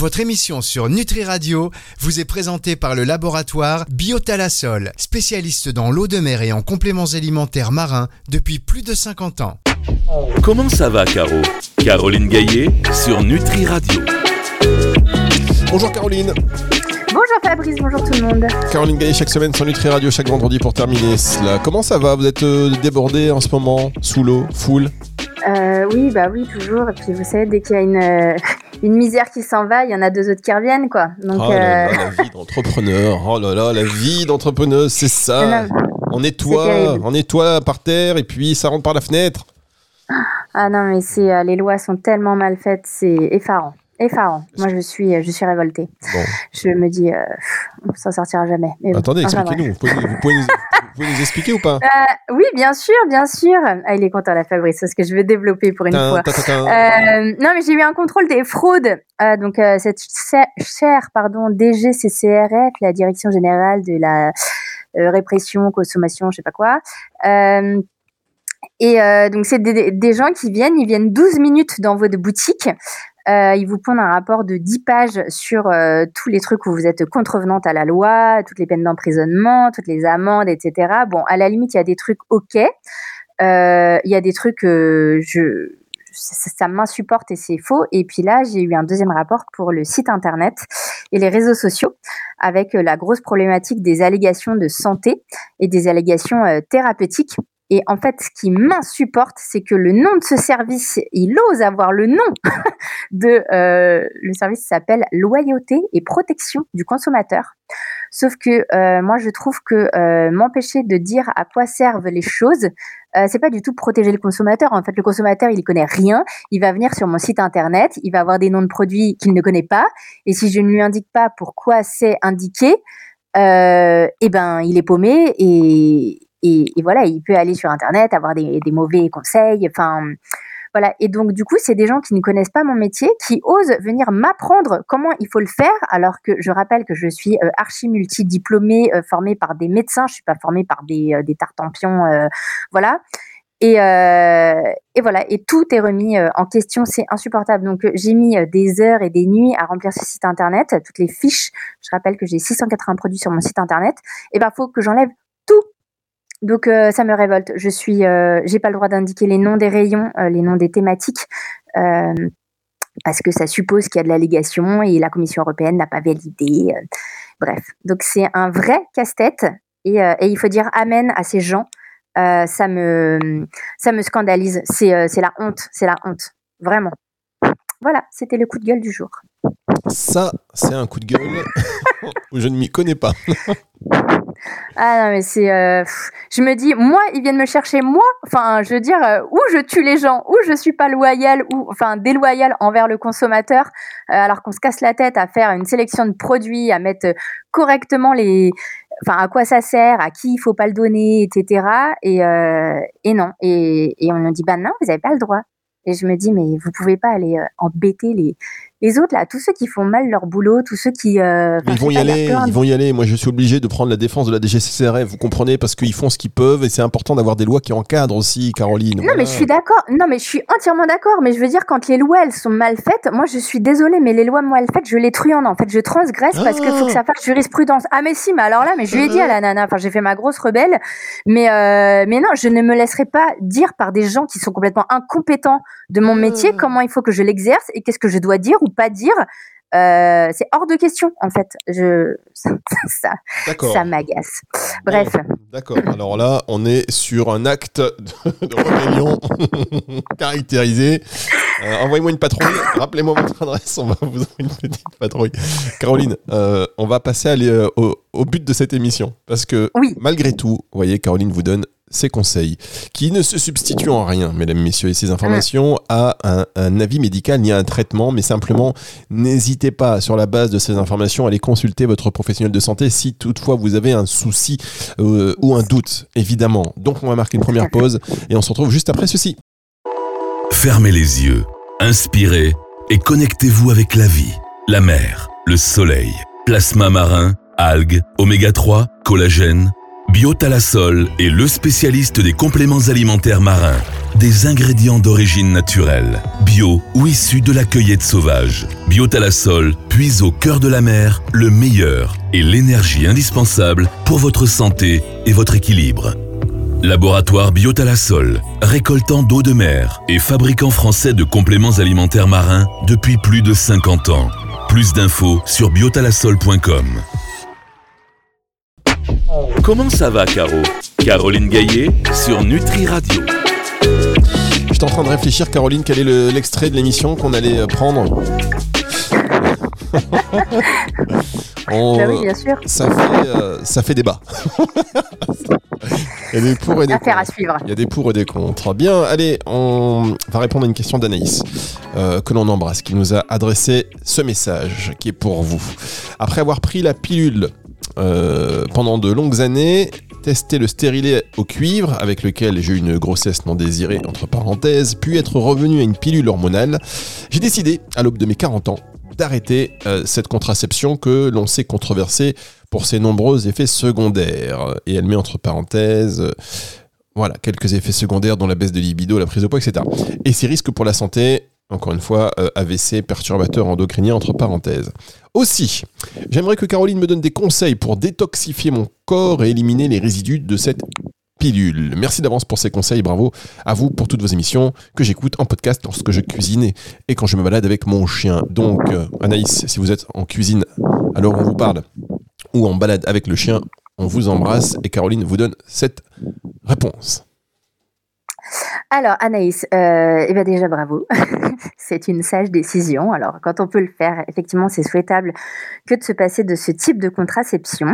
Votre émission sur Nutri Radio vous est présentée par le laboratoire Biotalasol, spécialiste dans l'eau de mer et en compléments alimentaires marins depuis plus de 50 ans. Comment ça va, Caro ? Caroline Gaillet sur Nutri Radio. Bonjour Caroline. Bonjour Fabrice, bonjour tout le monde. Caroline Gaillet chaque semaine sur Nutri Radio, chaque vendredi pour terminer cela. Comment ça va ? Vous êtes débordé en ce moment, sous l'eau, full ? Oui, toujours. Et puis vous savez, dès qu'il y a une misère qui s'en va, il y en a deux autres qui reviennent, quoi. Donc, la vie d'entrepreneur. Oh là là, la vie d'entrepreneur, c'est ça. On nettoie par terre et puis ça rentre par la fenêtre. Ah non, mais les lois sont tellement mal faites, c'est effarant. Moi, je suis révoltée. Bon. Je me dis, on s'en sortira jamais. Mais attendez, expliquez-nous. Vous pouvez nous expliquer ou pas ? Oui, bien sûr. Ah, il est content, la Fabrice, parce que je veux développer pour une fois. Non, mais j'ai eu un contrôle des fraudes. Donc, cette chère, DGCCRF, la Direction Générale de la Répression, Consommation, je sais pas quoi. Donc, c'est des gens qui viennent 12 minutes dans votre boutique. Ils vous pondent un rapport de 10 pages sur tous les trucs où vous êtes contrevenante à la loi, toutes les peines d'emprisonnement, toutes les amendes, etc. Bon, à la limite, il y a des trucs OK. Il y a des trucs ça m'insupporte et c'est faux. Et puis là, j'ai eu un deuxième rapport pour le site internet et les réseaux sociaux avec la grosse problématique des allégations de santé et des allégations thérapeutiques. Et en fait, ce qui m'insupporte, c'est que le nom de ce service, il ose avoir le nom le service s'appelle Loyauté et Protection du Consommateur. Sauf que moi, je trouve que m'empêcher de dire à quoi servent les choses, c'est pas du tout protéger le consommateur. En fait, le consommateur, il connaît rien. Il va venir sur mon site internet, il va avoir des noms de produits qu'il ne connaît pas. Et si je ne lui indique pas pourquoi c'est indiqué, il est paumé et voilà, il peut aller sur internet, avoir des mauvais conseils. Enfin, voilà. Et donc, du coup, c'est des gens qui ne connaissent pas mon métier, qui osent venir m'apprendre comment il faut le faire, alors que je rappelle que je suis archi-multidiplômée, formée par des médecins. Je suis pas formée par des tartempions, voilà. Et voilà. Et tout est remis en question. C'est insupportable. Donc, j'ai mis des heures et des nuits à remplir ce site internet, toutes les fiches. Je rappelle que j'ai 680 produits sur mon site internet. Et faut que j'enlève tout. Donc ça me révolte. J'ai pas le droit d'indiquer les noms des rayons, les noms des thématiques, parce que ça suppose qu'il y a de l'allégation et la Commission européenne n'a pas validé. Bref, donc c'est un vrai casse-tête et il faut dire amen à ces gens. Ça me scandalise. C'est la honte, vraiment. Voilà, c'était le coup de gueule du jour. Ça, c'est un coup de gueule où je ne m'y connais pas. Ah non, mais c'est... je me dis, moi, ils viennent me chercher, moi. Enfin, je veux dire, où je tue les gens, où je suis pas loyale, déloyale envers le consommateur, alors qu'on se casse la tête à faire une sélection de produits, à mettre correctement à quoi ça sert, à qui il faut pas le donner, etc. Et non. Et on nous dit, non, vous avez pas le droit. Et je me dis, mais vous pouvez pas aller embêter les autres, là, tous ceux qui font mal leur boulot, tous ceux qui... ils vont y aller. Moi, je suis obligé de prendre la défense de la DGCCRF, vous comprenez, parce qu'ils font ce qu'ils peuvent et c'est important d'avoir des lois qui encadrent aussi, Caroline. Non, mais je suis d'accord. Non, mais je suis entièrement d'accord. Mais je veux dire, quand les lois, elles sont mal faites, moi, je suis désolée, mais les lois mal faites, je les truande. En fait, je transgresse parce qu'il faut que ça fasse jurisprudence. Ah, mais si, mais alors là, mais je lui ai dit à la nana, j'ai fait ma grosse rebelle. Mais non, je ne me laisserai pas dire par des gens qui sont complètement incompétents de mon métier comment il faut que je l'exerce et qu'est-ce que je dois dire ou pas dire. C'est hors de question en fait. Ça m'agace. Bref. D'accord. Alors là, on est sur un acte de rébellion caractérisé. Envoyez-moi une patrouille. Rappelez-moi votre adresse. On va vous envoyer une petite patrouille. Caroline, on va passer au but de cette émission parce que malgré tout, vous voyez, Caroline vous donne ses conseils, qui ne se substituent en rien, mesdames, messieurs, et ces informations à un avis médical ni à un traitement, mais simplement, n'hésitez pas, sur la base de ces informations, à aller consulter votre professionnel de santé si toutefois vous avez un souci ou un doute, évidemment. Donc, on va marquer une première pause et on se retrouve juste après ceci. Fermez les yeux, inspirez et connectez-vous avec la vie, la mer, le soleil, plasma marin, algues, oméga 3, collagène. Biotalasol est le spécialiste des compléments alimentaires marins. des ingrédients d'origine naturelle, bio ou issus de la cueillette sauvage. Biotalasol puise au cœur de la mer le meilleur et l'énergie indispensable pour votre santé et votre équilibre. Laboratoire Biotalasol, récoltant d'eau de mer et fabricant français de compléments alimentaires marins depuis plus de 50 ans. Plus d'infos sur biotalasol.com. Comment ça va, Caro ? Caroline Gaillet sur Nutri Radio. J'étais en train de réfléchir, Caroline, quel est l'extrait de l'émission qu'on allait prendre. Bah oui, bien sûr. Ça fait débat. Il y a des pour et des Affaire contre. à suivre. Il y a des pour et des contre. Bien, allez, on va répondre à une question d'Anaïs, que l'on embrasse, qui nous a adressé ce message, qui est pour vous. Après avoir pris la pilule pendant de longues années, testé le stérilet au cuivre, avec lequel j'ai eu une grossesse non désirée, entre parenthèses, puis être revenu à une pilule hormonale, j'ai décidé, à l'aube de mes 40 ans, d'arrêter cette contraception que l'on sait controversée pour ses nombreux effets secondaires. Et elle met entre parenthèses, voilà, quelques effets secondaires dont la baisse de libido, la prise de poids, etc. Et ses risques pour la santé, encore une fois, AVC, perturbateurs endocriniens, entre parenthèses. Aussi, j'aimerais que Caroline me donne des conseils pour détoxifier mon corps et éliminer les résidus de cette pilule. Merci d'avance pour ces conseils, bravo à vous pour toutes vos émissions que j'écoute en podcast lorsque je cuisine et quand je me balade avec mon chien. Donc, Anaïs, si vous êtes en cuisine alors on vous parle ou en balade avec le chien, on vous embrasse et Caroline vous donne cette réponse. Alors Anaïs, déjà bravo, c'est une sage décision. Alors quand on peut le faire, effectivement c'est souhaitable que de se passer de ce type de contraception.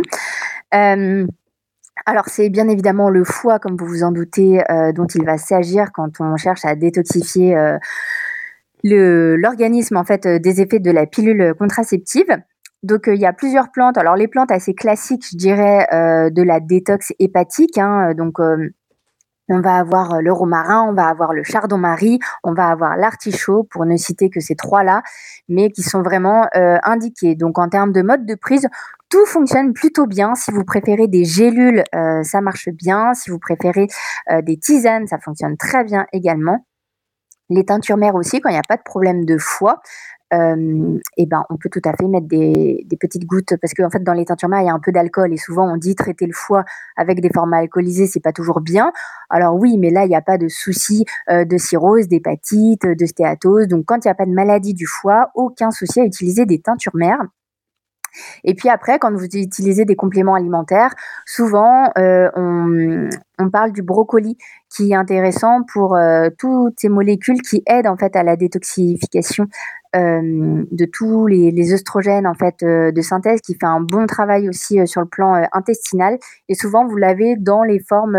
Alors c'est bien évidemment le foie, comme vous vous en doutez, dont il va s'agir quand on cherche à détoxifier l'organisme en fait des effets de la pilule contraceptive. Donc il y a plusieurs plantes. Alors les plantes assez classiques, je dirais, de la détox hépatique. On va avoir le romarin, on va avoir le chardon-marie, on va avoir l'artichaut, pour ne citer que ces trois-là, mais qui sont vraiment indiqués. Donc en termes de mode de prise, tout fonctionne plutôt bien. Si vous préférez des gélules, ça marche bien. Si vous préférez des tisanes, ça fonctionne très bien également. Les teintures mères aussi, quand il n'y a pas de problème de foie, on peut tout à fait mettre des petites gouttes, parce qu'en fait dans les teintures mères il y a un peu d'alcool et souvent on dit traiter le foie avec des formats alcoolisés, c'est pas toujours bien. Alors oui, mais là il n'y a pas de souci de cirrhose, d'hépatite, de stéatose. Donc quand il n'y a pas de maladie du foie, aucun souci à utiliser des teintures mères. Et puis après, quand vous utilisez des compléments alimentaires, souvent on parle du brocoli, qui est intéressant pour toutes ces molécules qui aident en fait à la détoxification de tous les œstrogènes en fait de synthèse, qui fait un bon travail aussi sur le plan intestinal. Et souvent vous l'avez dans les formes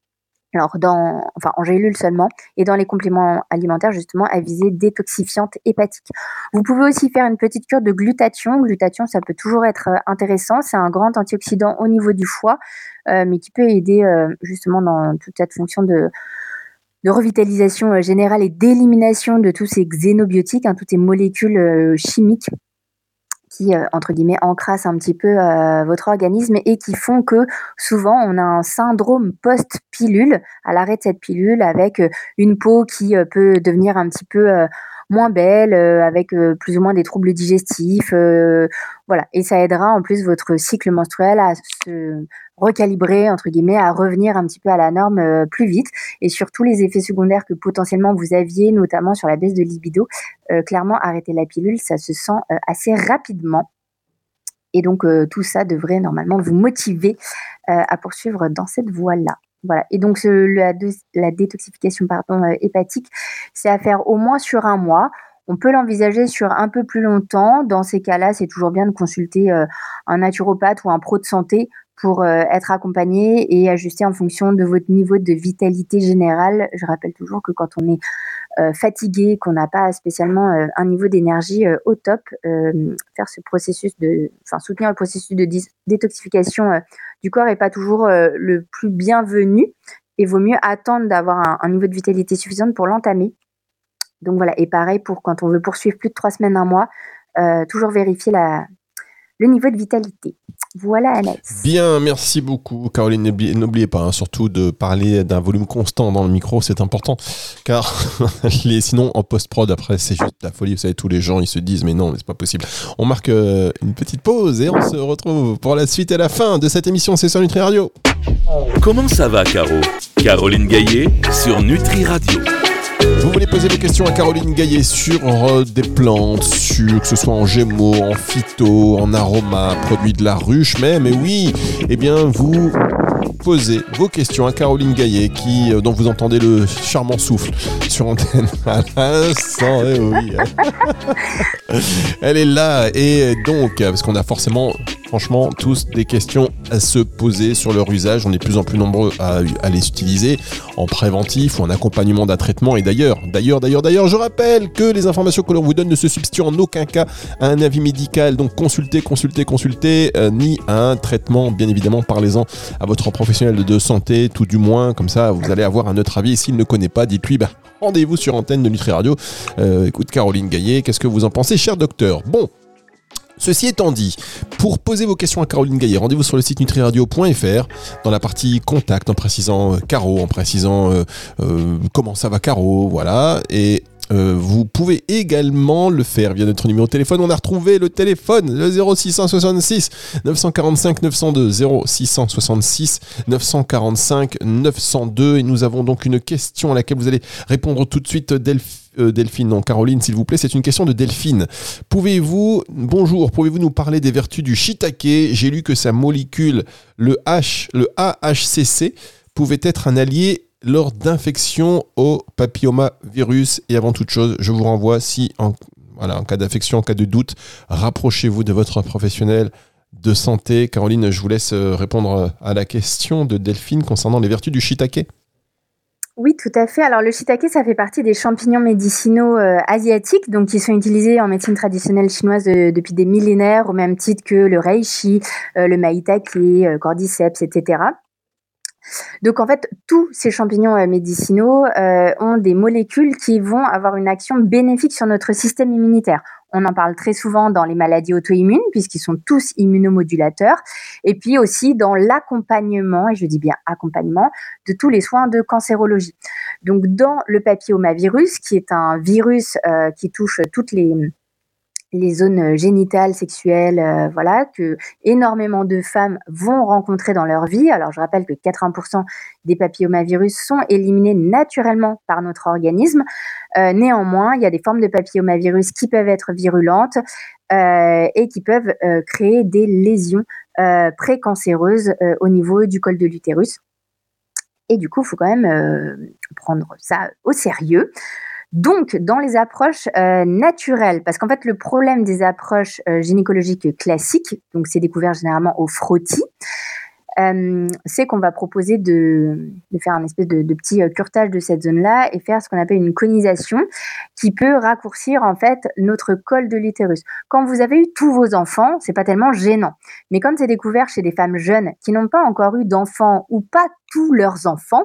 en gélule seulement, et dans les compléments alimentaires justement à visée détoxifiante hépatique. Vous pouvez aussi faire une petite cure de glutathion. Glutathion, ça peut toujours être intéressant. C'est un grand antioxydant au niveau du foie, mais qui peut aider justement dans toute cette fonction de revitalisation générale et d'élimination de tous ces xénobiotiques, toutes ces molécules chimiques qui, entre guillemets, encrassent un petit peu votre organisme et qui font que souvent on a un syndrome post-pilule, à l'arrêt de cette pilule, avec une peau qui peut devenir un petit peu moins belle, avec plus ou moins des troubles digestifs. Voilà. Et ça aidera en plus votre cycle menstruel à se recalibrer, entre guillemets, à revenir un petit peu à la norme plus vite. Et sur tous les effets secondaires que potentiellement vous aviez, notamment sur la baisse de libido, clairement, arrêter la pilule, ça se sent assez rapidement. Et donc, tout ça devrait normalement vous motiver à poursuivre dans cette voie-là. Voilà. Et donc, la détoxification hépatique, c'est à faire au moins sur 1 mois. On peut l'envisager sur un peu plus longtemps. Dans ces cas-là, c'est toujours bien de consulter un naturopathe ou un pro de santé pour être accompagné et ajuster en fonction de votre niveau de vitalité générale. Je rappelle toujours que quand on est fatigué, qu'on n'a pas spécialement un niveau d'énergie au top, faire ce processus soutenir le processus de détoxification du corps n'est pas toujours le plus bienvenu, et vaut mieux attendre d'avoir un niveau de vitalité suffisante pour l'entamer. Donc voilà, et pareil pour quand on veut poursuivre plus de 3 semaines, 1 mois, toujours vérifier le niveau de vitalité. Voilà, Alex. Bien, merci beaucoup, Caroline. N'oubliez pas, surtout de parler d'un volume constant dans le micro, c'est important, car sinon, en post-prod, après, c'est juste la folie. Vous savez, tous les gens, ils se disent, mais non, mais c'est pas possible. On marque une petite pause et on se retrouve pour la suite et la fin de cette émission. C'est sur Nutri Radio. Comment ça va, Caro? Caroline Gaillet sur Nutri Radio. Vous voulez poser des questions à Caroline Gaillet sur des plantes, que ce soit en gémeaux, en phyto, en aroma, produits de la ruche même, et oui, eh bien vous posez vos questions à Caroline Gaillet dont vous entendez le charmant souffle sur antenne à l'instant, eh oui. Elle est là, et donc, parce qu'on a forcément, franchement, tous des questions à se poser sur leur usage. On est de plus en plus nombreux à les utiliser en préventif ou en accompagnement d'un traitement. Et d'ailleurs, je rappelle que les informations que l'on vous donne ne se substituent en aucun cas à un avis médical. Donc consultez, ni à un traitement. Bien évidemment, parlez-en à votre professionnel de santé, tout du moins. Comme ça, vous allez avoir un autre avis. Et s'il ne connaît pas, dites-lui, rendez-vous sur antenne de Nutri Radio. Écoute, Caroline Gaillet, qu'est-ce que vous en pensez, cher docteur? Bon. Ceci étant dit, pour poser vos questions à Caroline Gaillet, rendez-vous sur le site nutriradio.fr dans la partie contact en précisant Caro, en précisant comment ça va Caro, voilà. Et vous pouvez également le faire via notre numéro de téléphone. On a retrouvé le téléphone, le 0666 945 902, 0666 945 902. Et nous avons donc une question à laquelle vous allez répondre tout de suite, Delphine, non, Caroline, s'il vous plaît, c'est une question de Delphine. Pouvez-vous nous parler des vertus du shiitake? J'ai lu que sa molécule, le AHCC, pouvait être un allié lors d'infection au papillomavirus. Et avant toute chose, je vous renvoie, en cas d'infection, en cas de doute, rapprochez-vous de votre professionnel de santé. Caroline, je vous laisse répondre à la question de Delphine concernant les vertus du shiitake. Oui, tout à fait. Alors, le shiitake, ça fait partie des champignons médicinaux asiatiques, donc qui sont utilisés en médecine traditionnelle chinoise depuis des millénaires, au même titre que le reishi, le maitake, cordyceps, etc. Donc, en fait, tous ces champignons médicinaux ont des molécules qui vont avoir une action bénéfique sur notre système immunitaire. On en parle très souvent dans les maladies auto-immunes, puisqu'ils sont tous immunomodulateurs, et puis aussi dans l'accompagnement, et je dis bien accompagnement, de tous les soins de cancérologie. Donc, dans le papillomavirus, qui est un virus qui touche toutes les zones génitales, sexuelles, que énormément de femmes vont rencontrer dans leur vie. Alors, je rappelle que 80% des papillomavirus sont éliminés naturellement par notre organisme. Néanmoins, il y a des formes de papillomavirus qui peuvent être virulentes et qui peuvent créer des lésions précancéreuses au niveau du col de l'utérus. Et du coup, il faut quand même prendre ça au sérieux. Donc, dans les approches naturelles, parce qu'en fait, le problème des approches gynécologiques classiques, donc c'est découvert généralement au frottis, c'est qu'on va proposer de faire un espèce de petit curetage de cette zone-là et faire ce qu'on appelle une conisation qui peut raccourcir en fait notre col de l'utérus. Quand vous avez eu tous vos enfants, c'est pas tellement gênant. Mais quand c'est découvert chez des femmes jeunes qui n'ont pas encore eu d'enfants ou pas tous leurs enfants,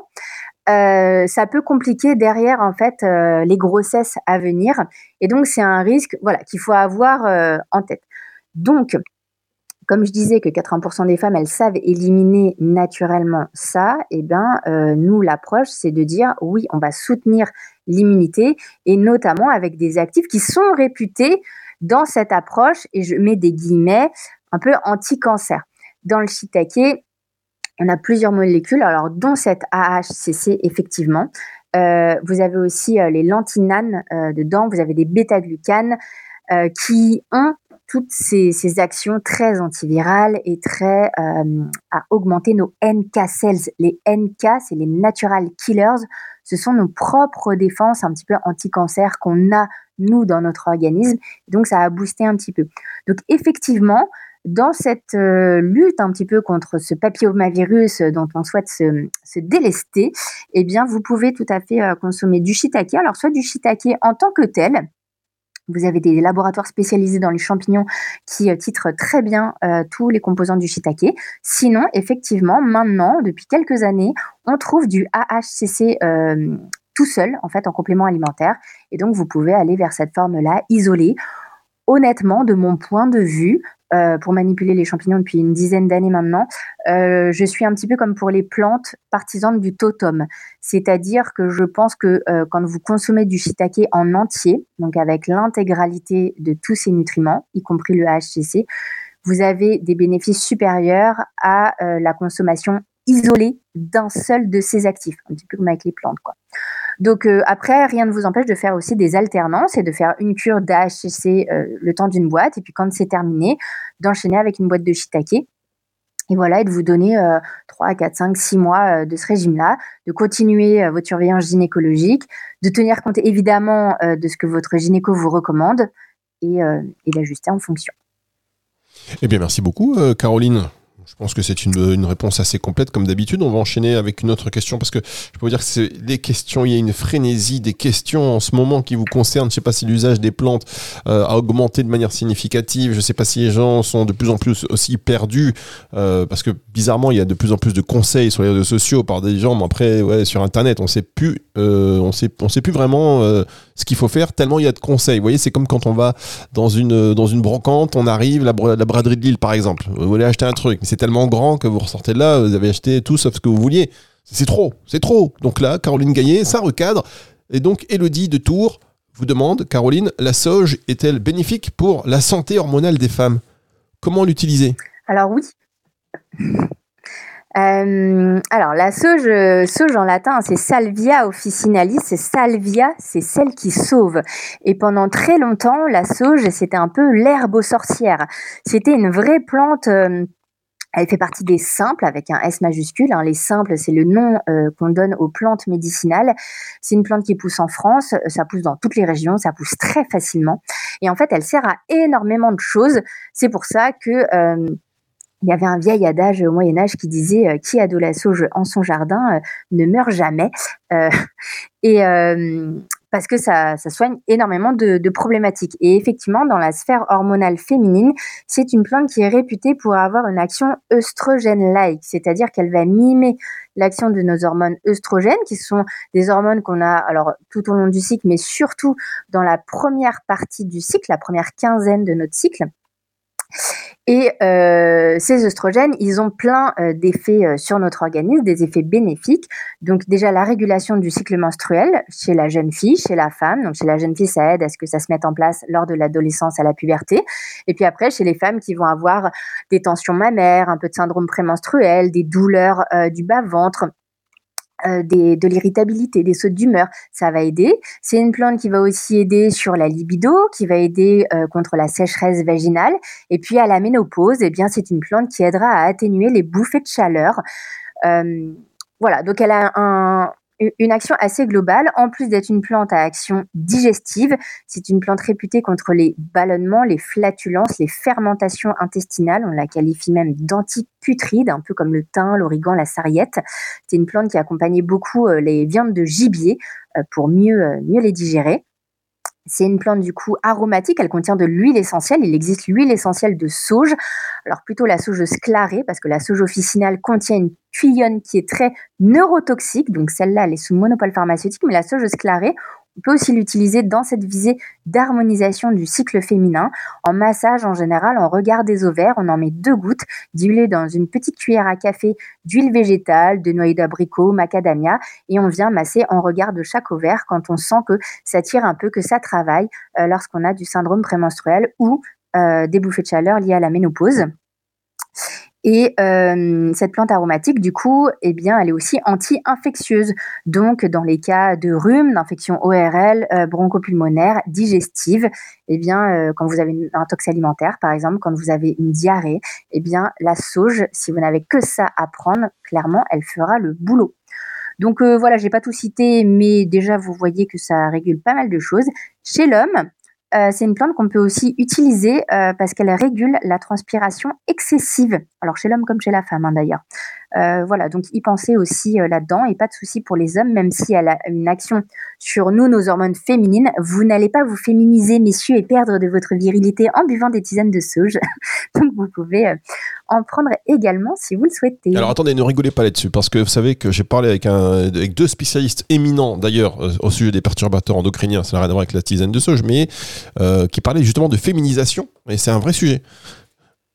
ça peut compliquer derrière en fait les grossesses à venir. Et donc c'est un risque qu'il faut avoir en tête. Donc, comme je disais que 80% des femmes, elles savent éliminer naturellement ça, nous, l'approche, c'est de dire, oui, on va soutenir l'immunité, et notamment avec des actifs qui sont réputés dans cette approche, et je mets des guillemets, un peu anti-cancer. Dans le shiitake, on a plusieurs molécules, alors dont cette AHCC, effectivement. Vous avez aussi les lantinanes dedans, vous avez des bêta-glucanes qui ont toutes ces actions très antivirales et très à augmenter nos NK cells. Les NK, c'est les natural killers. Ce sont nos propres défenses un petit peu anti-cancer qu'on a, nous, dans notre organisme. Donc, ça a boosté un petit peu. Donc, effectivement, dans cette lutte un petit peu contre ce papillomavirus dont on souhaite se délester, vous pouvez tout à fait consommer du shiitake. Alors, soit du shiitake en tant que tel. Vous avez des laboratoires spécialisés dans les champignons qui titrent très bien tous les composants du shiitake. Sinon, effectivement, maintenant, depuis quelques années, on trouve du AHCC tout seul, en fait, en complément alimentaire. Et donc, vous pouvez aller vers cette forme-là, isolée. Honnêtement, de mon point de vue, pour manipuler les champignons depuis une dizaine d'années maintenant. Je suis un petit peu comme pour les plantes, partisane du totem. C'est-à-dire que je pense que quand vous consommez du shiitake en entier, donc avec l'intégralité de tous ses nutriments, y compris le HCC, vous avez des bénéfices supérieurs à la consommation isolée d'un seul de ces actifs, un petit peu comme avec les plantes, quoi. Donc après, rien ne vous empêche de faire aussi des alternances et de faire une cure d'AHCC le temps d'une boîte, et puis quand c'est terminé, d'enchaîner avec une boîte de shiitake. Et voilà, et de vous donner 3, 4, 5, 6 mois de ce régime-là, de continuer votre surveillance gynécologique, de tenir compte évidemment de ce que votre gynéco vous recommande et d'ajuster en fonction. Eh bien, merci beaucoup, Caroline. Je pense que c'est une réponse assez complète comme d'habitude. On va enchaîner avec une autre question parce que je peux vous dire que c'est les questions, il y a une frénésie des questions en ce moment qui vous concernent. Je ne sais pas si l'usage des plantes a augmenté de manière significative. Je ne sais pas si les gens sont de plus en plus aussi perdus parce que bizarrement il y a de plus en plus de conseils sur les réseaux sociaux par des gens. Mais après, sur Internet, on sait plus vraiment ce qu'il faut faire tellement il y a de conseils. Vous voyez, c'est comme quand on va dans une brocante, on arrive la braderie de Lille par exemple. Vous voulez acheter un truc, mais c'est tellement grand que vous ressortez de là, vous avez acheté tout sauf ce que vous vouliez. C'est trop. Donc là, Caroline Gaillet, ça recadre. Et donc, Élodie de Tours vous demande, Caroline, la sauge est-elle bénéfique pour la santé hormonale des femmes ? Comment l'utiliser ? Alors oui. Alors la sauge en latin, c'est Salvia officinalis, c'est Salvia, c'est celle qui sauve. Et pendant très longtemps, la sauge, c'était un peu l'herbe aux sorcières. C'était une vraie plante. Elle fait partie des simples avec un S majuscule. Les simples, c'est le nom qu'on donne aux plantes médicinales. C'est une plante qui pousse en France, ça pousse dans toutes les régions, ça pousse très facilement. Et en fait, elle sert à énormément de choses. C'est pour ça que il y avait un vieil adage au Moyen-Âge qui disait qui a de la sauge en son jardin ne meurt jamais. Parce que ça soigne énormément de problématiques. Et effectivement, dans la sphère hormonale féminine, c'est une plante qui est réputée pour avoir une action œstrogène-like, c'est-à-dire qu'elle va mimer l'action de nos hormones œstrogènes, qui sont des hormones qu'on a alors tout au long du cycle, mais surtout dans la première partie du cycle, la première quinzaine de notre cycle. Et ces œstrogènes, ils ont plein d'effets sur notre organisme, des effets bénéfiques. Donc déjà la régulation du cycle menstruel chez la jeune fille, chez la femme. Donc chez la jeune fille, ça aide à ce que ça se mette en place lors de l'adolescence à la puberté. Et puis après, chez les femmes qui vont avoir des tensions mammaires, un peu de syndrome prémenstruel, des douleurs du bas-ventre, de l'irritabilité, des sautes d'humeur, ça va aider. C'est une plante qui va aussi aider sur la libido, qui va aider contre la sécheresse vaginale. Et puis à la ménopause, eh bien c'est une plante qui aidera à atténuer les bouffées de chaleur. Voilà, donc elle a une action assez globale. En plus d'être une plante à action digestive, c'est une plante réputée contre les ballonnements, les flatulences, les fermentations intestinales. On la qualifie même d'antiputride, un peu comme le thym, l'origan, la sarriette. C'est une plante qui accompagnait beaucoup les viandes de gibier pour mieux les digérer. C'est une plante du coup aromatique, elle contient de l'huile essentielle, il existe l'huile essentielle de sauge, alors plutôt la sauge sclarée parce que la sauge officinale contient une thuyone qui est très neurotoxique, donc celle-là elle est sous monopole pharmaceutique, mais la sauge sclarée, on peut aussi l'utiliser dans cette visée d'harmonisation du cycle féminin. En massage, en général, on regarde des ovaires, on en met 2 gouttes, diluées dans une petite cuillère à café d'huile végétale, de noyaux d'abricot, macadamia, et on vient masser en regard de chaque ovaire quand on sent que ça tire un peu, que ça travaille lorsqu'on a du syndrome prémenstruel ou des bouffées de chaleur liées à la ménopause. Et cette plante aromatique, du coup, eh bien, elle est aussi anti-infectieuse. Donc, dans les cas de rhume, d'infection ORL, bronchopulmonaire, digestive, eh bien, quand vous avez un tox alimentaire, par exemple, quand vous avez une diarrhée, eh bien, la sauge, si vous n'avez que ça à prendre, clairement, elle fera le boulot. Donc, voilà, j'ai pas tout cité, mais déjà, vous voyez que ça régule pas mal de choses. Chez l'homme, c'est une plante qu'on peut aussi utiliser parce qu'elle régule la transpiration excessive. Alors chez l'homme comme chez la femme d'ailleurs. Voilà, donc y penser aussi là-dedans et pas de souci pour les hommes, même si elle a une action sur nous, nos hormones féminines. Vous n'allez pas vous féminiser, messieurs, et perdre de votre virilité en buvant des tisanes de sauge. Donc vous pouvez en prendre également si vous le souhaitez. Alors attendez, ne rigolez pas là-dessus, parce que vous savez que j'ai parlé avec 2 spécialistes éminents d'ailleurs au sujet des perturbateurs endocriniens, ça n'a rien à voir avec la tisane de sauge, mais qui parlaient justement de féminisation, et c'est un vrai sujet.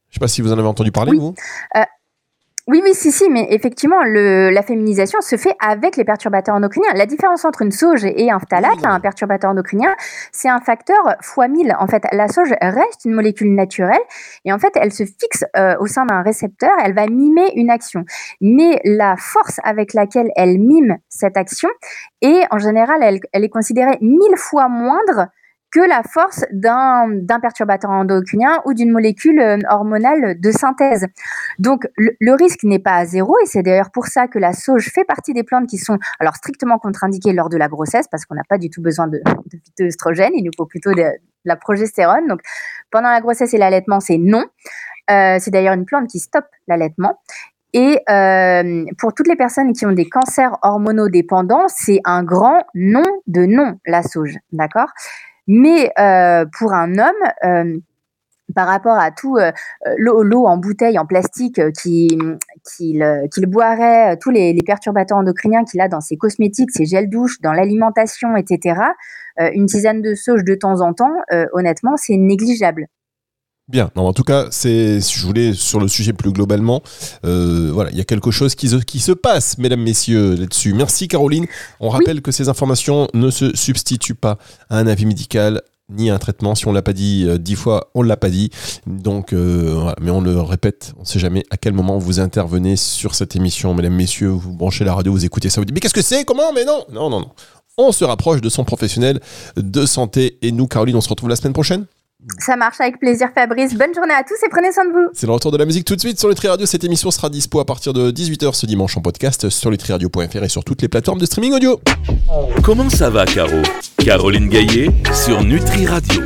Je sais pas si vous en avez entendu parler, vous. Oui, si, mais effectivement, la féminisation se fait avec les perturbateurs endocriniens. La différence entre une sauge et un phtalate, un perturbateur endocrinien, c'est un facteur fois 1000. En fait, la sauge reste une molécule naturelle et en fait, elle se fixe au sein d'un récepteur, elle va mimer une action. Mais la force avec laquelle elle mime cette action est, en général, elle est considérée 1000 fois moindre que la force d'un perturbateur endocrinien ou d'une molécule hormonale de synthèse. Donc, le risque n'est pas à zéro, et c'est d'ailleurs pour ça que la sauge fait partie des plantes qui sont alors strictement contre-indiquées lors de la grossesse, parce qu'on n'a pas du tout besoin de phytoestrogènes, il nous faut plutôt de la progestérone. Donc, pendant la grossesse et l'allaitement, c'est non. C'est d'ailleurs une plante qui stoppe l'allaitement. Et pour toutes les personnes qui ont des cancers hormonodépendants, c'est un grand non de non, la sauge, d'accord ? Mais pour un homme, par rapport à tout l'eau en bouteille, en plastique qu'il boirait, tous les perturbateurs endocriniens qu'il a dans ses cosmétiques, ses gels douche, dans l'alimentation, etc., une tisane de sauge de temps en temps, honnêtement, c'est négligeable. Bien, non, en tout cas, je voulais sur le sujet plus globalement, voilà, il y a quelque chose qui se passe, mesdames, messieurs, là-dessus. Merci Caroline. On rappelle que ces informations ne se substituent pas à un avis médical ni à un traitement. Si on l'a pas dit 10 fois, on l'a pas dit. Donc, voilà, mais on le répète, on ne sait jamais à quel moment vous intervenez sur cette émission, mesdames, messieurs. Vous branchez la radio, vous écoutez ça, vous dites mais qu'est-ce que c'est, comment, mais non. On se rapproche de son professionnel de santé. Et nous, Caroline, on se retrouve la semaine prochaine. Ça marche, avec plaisir Fabrice. Bonne journée à tous et prenez soin de vous. C'est le retour de la musique tout de suite sur Nutri Radio. Cette émission sera dispo à partir de 18h ce dimanche en podcast sur nutriradio.fr et sur toutes les plateformes de streaming audio. Comment ça va, Caro ? Caroline Gaillet sur Nutri Radio.